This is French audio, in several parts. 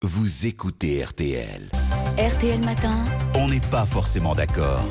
Vous écoutez RTL. RTL Matin. On n'est pas forcément d'accord.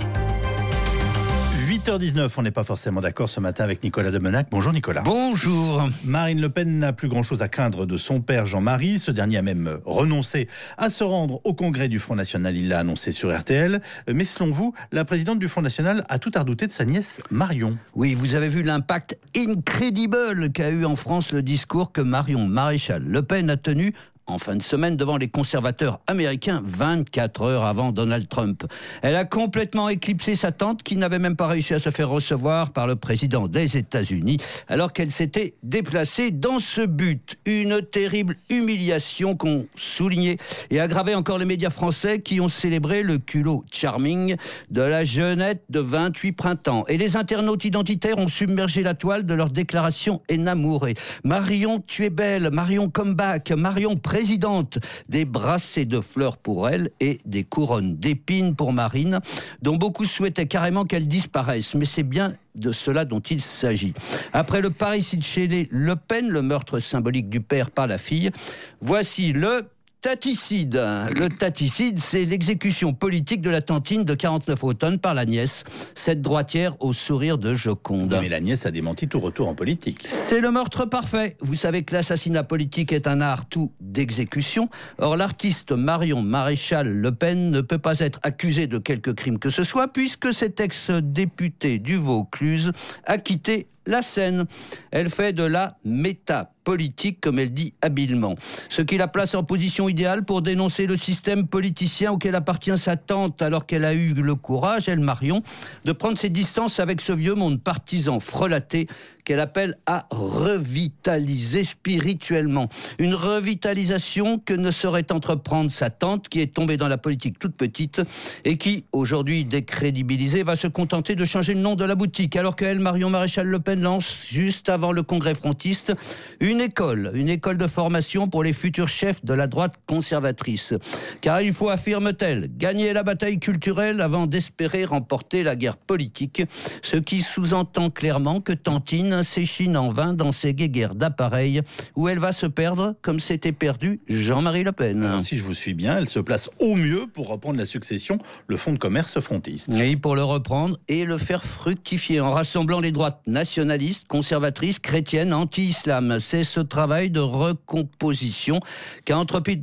8h19, on n'est pas forcément d'accord ce matin avec Nicolas Demenac. Bonjour Nicolas. Bonjour. Marine Le Pen n'a plus grand-chose à craindre de son père Jean-Marie. Ce dernier a même renoncé à se rendre au congrès du Front National. Il l'a annoncé sur RTL. Mais selon vous, la présidente du Front National a tout à redouter de sa nièce Marion. Oui, vous avez vu l'impact incredible qu'a eu en France le discours que Marion Maréchal Le Pen a tenu en fin de semaine devant les conservateurs américains 24 heures avant Donald Trump. Elle a complètement éclipsé sa tante qui n'avait même pas réussi à se faire recevoir par le président des États-Unis alors qu'elle s'était déplacée dans ce but. Une terrible humiliation qu'ont souligné et aggravé encore les médias français qui ont célébré le culot charming de la jeunette de 28 printemps. Et les internautes identitaires ont submergé la toile de leurs déclarations énamourées. Marion, tu es belle. Marion, come back. Marion, présidente, des brassées de fleurs pour elle et des couronnes d'épines pour Marine, dont beaucoup souhaitaient carrément qu'elle disparaisse. Mais c'est bien de cela dont il s'agit. Après le parricide chez Le Pen, le meurtre symbolique du père par la fille, voici le taticide. Le taticide, c'est l'exécution politique de la tantine de 49 automnes par la nièce, cette droitière au sourire de Joconde. Mais la nièce a démenti tout retour en politique. C'est le meurtre parfait. Vous savez que l'assassinat politique est un art tout d'exécution. Or, l'artiste Marion Maréchal Le Pen ne peut pas être accusée de quelque crime que ce soit, puisque cet ex-député du Vaucluse a quitté la scène. Elle fait de la métapolitique, comme elle dit habilement. Ce qui la place en position idéale pour dénoncer le système politicien auquel appartient sa tante, alors qu'elle a eu le courage, elle Marion, de prendre ses distances avec ce vieux monde partisan frelaté qu'elle appelle à revitaliser spirituellement. Une revitalisation que ne saurait entreprendre sa tante, qui est tombée dans la politique toute petite et qui, aujourd'hui décrédibilisée, va se contenter de changer le nom de la boutique, alors qu'elle, Marion Maréchal Le Pen, lance, juste avant le congrès frontiste, une école de formation pour les futurs chefs de la droite conservatrice. Car il faut, affirme-t-elle, gagner la bataille culturelle avant d'espérer remporter la guerre politique, ce qui sous-entend clairement que Tantine s'échine en vain dans ses guéguerres d'appareils où elle va se perdre comme s'était perdu Jean-Marie Le Pen. Alors, si je vous suis bien, elle se place au mieux pour reprendre la succession, le fonds de commerce frontiste. Oui, pour le reprendre et le faire fructifier en rassemblant les droites nationalistes, conservatrices, chrétiennes, anti-islam. C'est ce travail de recomposition qu'a entrepris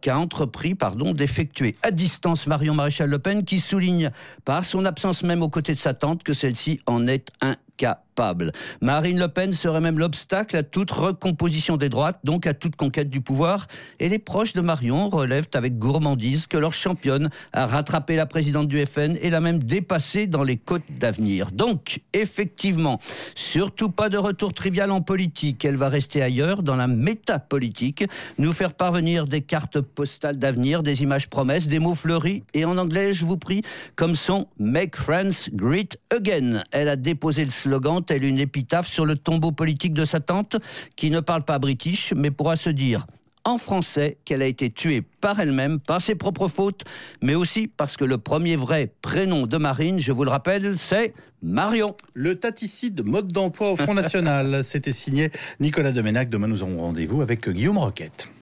d'effectuer à distance Marion Maréchal Le Pen, qui souligne par son absence même aux côtés de sa tante que celle-ci en est incapable. Marine Le Pen serait même l'obstacle à toute recomposition des droites, donc à toute conquête du pouvoir. Et les proches de Marion relèvent avec gourmandise que leur championne a rattrapé la présidente du FN et l'a même dépassée dans les côtes d'avenir. Donc, effectivement, surtout pas de retour trivial en politique. Elle va rester ailleurs, dans la métapolitique, nous faire parvenir des cartes postales d'avenir, des images promesses, des mots fleuris et en anglais, je vous prie, comme son Make Friends Great Again. Elle a déposé le slogan tel une épitaphe sur le tombeau politique de sa tante, qui ne parle pas british, mais pourra se dire en français qu'elle a été tuée par elle-même, par ses propres fautes, mais aussi parce que le premier vrai prénom de Marine, je vous le rappelle, c'est Marion. Le taticide, mode d'emploi au Front National. C'était signé Nicolas Demenac. Demain, nous aurons rendez-vous avec Guillaume Roquette.